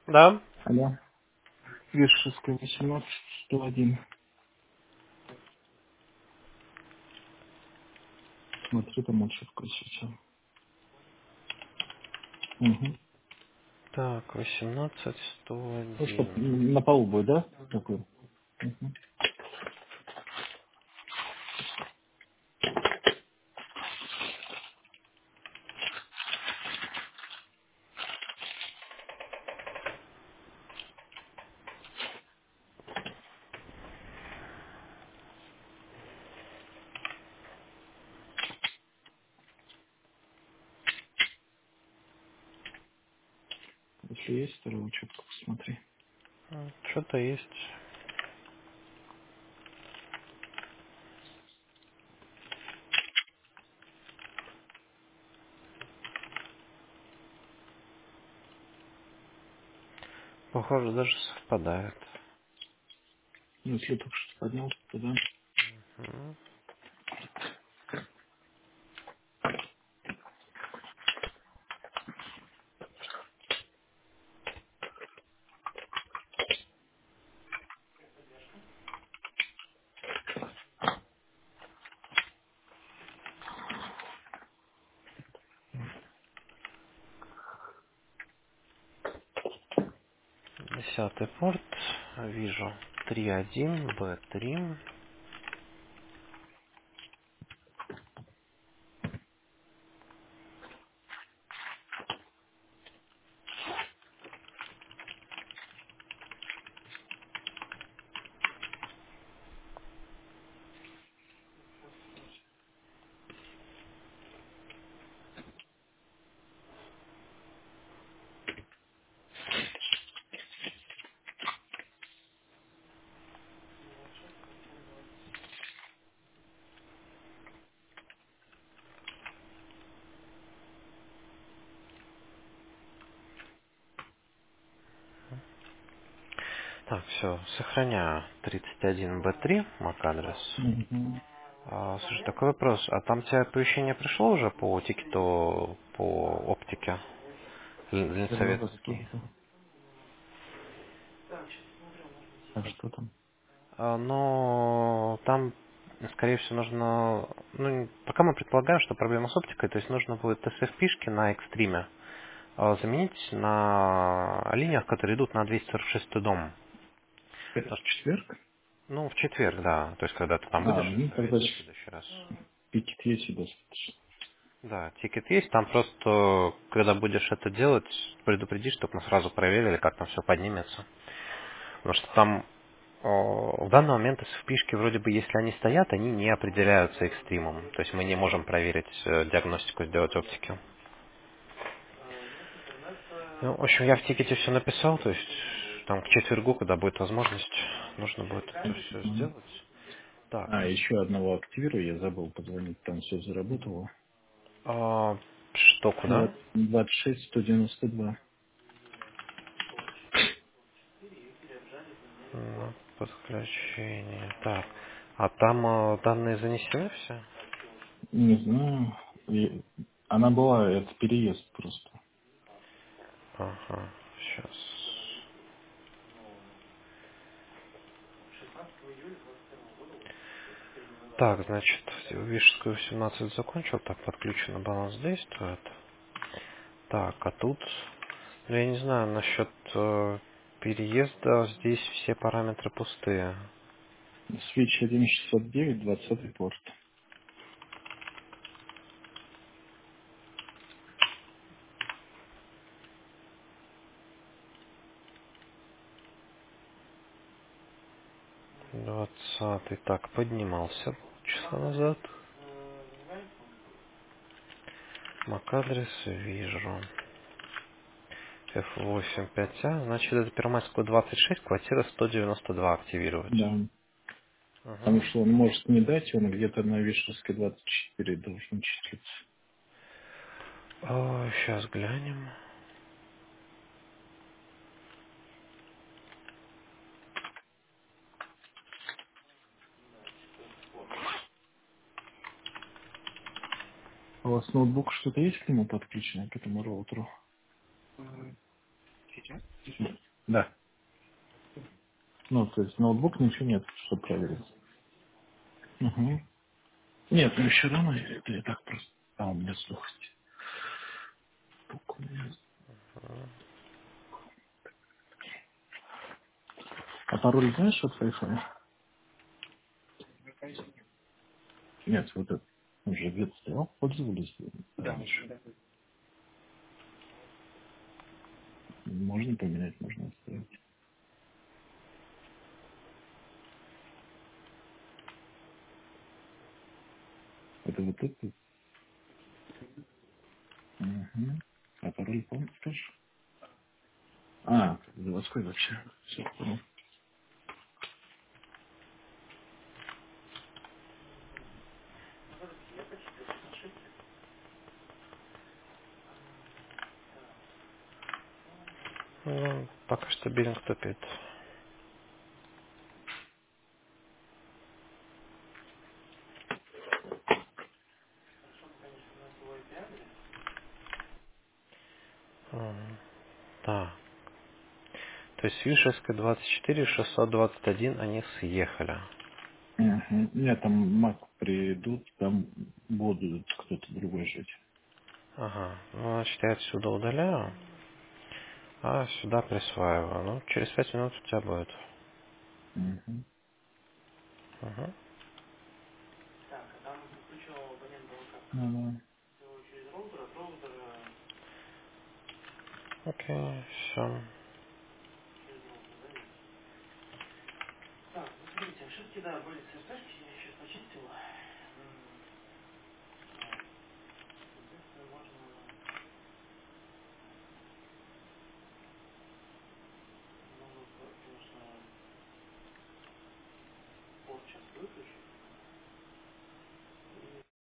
Да? Алло. Вишерская, 18, 101. Смотри, там ошибка сейчас. Угу. Так, 18, Ну что, 101. на полу будет, да? Такой. Угу. Если есть вторая учебка, посмотри. Что-то есть. Похоже, даже совпадает. Ну, если только что поднялся, то да. М. 10-й порт. Вижу. 3.1, B3. Так, все, сохраняю. 31B3, MAC адрес. Угу. Слушай, такой вопрос. А там тебе оповещение пришло уже по тикету, по оптике? Сервер Ленсоветский? что-то. А что там? Но там, скорее всего, нужно... Ну, пока мы предполагаем, что проблема с оптикой, то есть нужно будет SFP-шки на экстриме заменить на линиях, которые идут на 246 дом. Это Потому в что, четверг? ну, в четверг, да. То есть, когда ты там А, будешь ну тогда ставить в следующий раз. пикет есть и достаточно. Да, тикет есть, там просто, когда будешь это делать, предупреди, чтобы мы сразу проверили, как там все поднимется. Потому что там в данный момент SFP-шки вроде бы, если они стоят, они не определяются экстримом. То есть мы не можем проверить диагностику, сделать оптики. Ну, в общем, я в тикете все написал, то есть там к четвергу, когда будет возможность, нужно будет это все Мгм. сделать. Так, А, еще одного активирую, я забыл позвонить, там все заработало. что, куда? 26 192. Подключение. Так, а там данные занесены все? Не знаю. Она была, это переезд просто. Ага, сейчас. Так, значит, Вишескую 17 закончил, так, подключено баланс действует. Так, а тут, ну, я не знаю, насчет переезда, здесь все параметры пустые. Switch 1.69, 20 порт. 20, так, поднимался часа назад. MAC-адрес вижу. F8 5А, значит, это Первомайскую 26, квартира 192 активировать. Да. Потому Угу. что он может не дать, он где-то на Вишерской 24 должен числиться. Сейчас глянем. А у вас ноутбук что-то есть к нему подключено, к этому роутеру? Да. Ну, то есть ноутбук ничего нет, чтобы проверить. Угу. Нет, ну еще рано, это я так просто. А, у меня слушайте. Ноутбук у меня. А пароль знаешь от Wi-Fi? Нет, вот это. Уже где-то стоял, пользовались раньше. Можно поменять, можно оставить. Это вот это. Угу. А пароль помнишь, скажешь? А, заводской вообще. Все, понял. Ну, пока что биллинг тупит. Да. То есть Вишевская 24, 621 они съехали. Угу. Нет, там Mac придут, там будут кто-то другой жить. Ага. Ну, значит, я отсюда удаляю, а сюда присваиваю. Ну, через 5 минут у тебя будет. Угу. Угу. Ну, да. Окей, все.